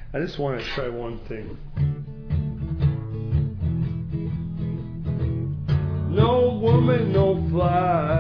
I just want to try one thing. No woman, no fly.